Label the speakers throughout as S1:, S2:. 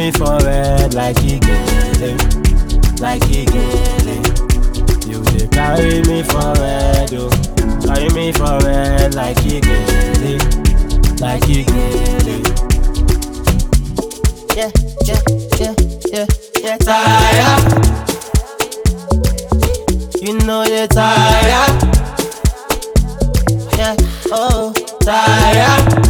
S1: me for red like he get it, like he get it. You dey carry me for red, oh, carry me for red like he get it, like he get it. Yeah, yeah, yeah, yeah, yeah, tired. You know you're tired. Yeah, oh, tired.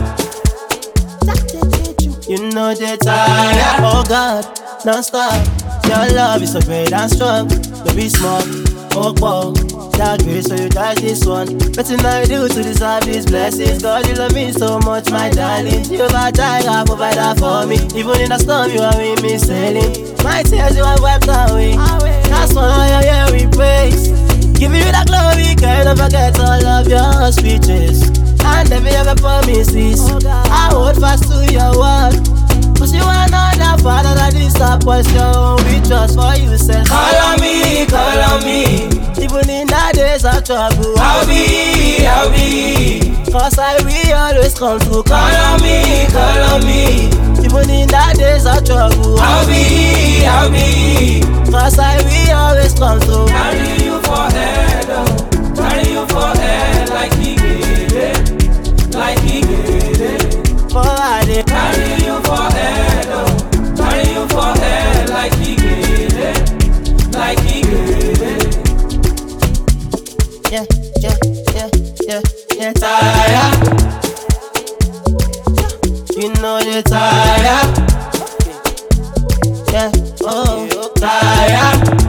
S1: You know they're tired. Oh God, non-stop. Your love is so great and strong. You be smart, oh wow. That grace, so you got this one. Nothing I do to deserve these blessings. God, you love me so much, my darling. You got tired, provide that for me. Even in the storm, you are with me sailing. My tears, you have wiped away. That's why I'm here we praise. Give you that glory, can't forget all of your speeches and every other promises. I hold fast to your word, cause you are not the father that disappoints your own. We trust for you, say call on me, call on me. Even in the days of trouble, I'll be, cause I will always come through. Call on me, call on me. Even in the days of trouble, I'll be, cause I will always come through.
S2: Carry you for head, oh, carry you for head like he get it, like he get it.
S1: For I dey
S2: carry you for head, oh, carry you for head like he get it, like he get it.
S1: yeah, yeah, yeah, yeah, yeah, tired. You know you're tired. Yeah, oh, tired.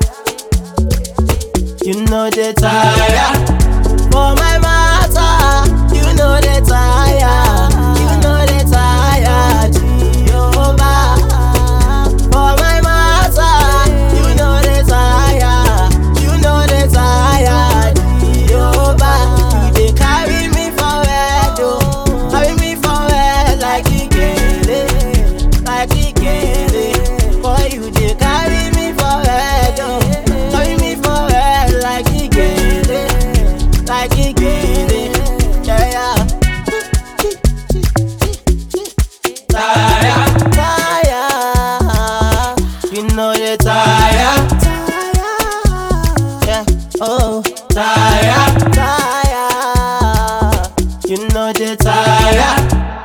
S1: You know they're tired. For my matter, you know they're tired. You know they're tired. Jehovah. For my matter, you know they're tired. You know they're tired. Jehovah. You dey carry me forward, oh, carry me forward like he get it, like he get it. For you dey carry me forward, oh, carry me forward like he get it, like he get it. Yeah, yeah.
S2: Tired,
S1: Tired. You know you're tired. Yeah, oh,
S2: tired.
S1: tired. You know they're tired.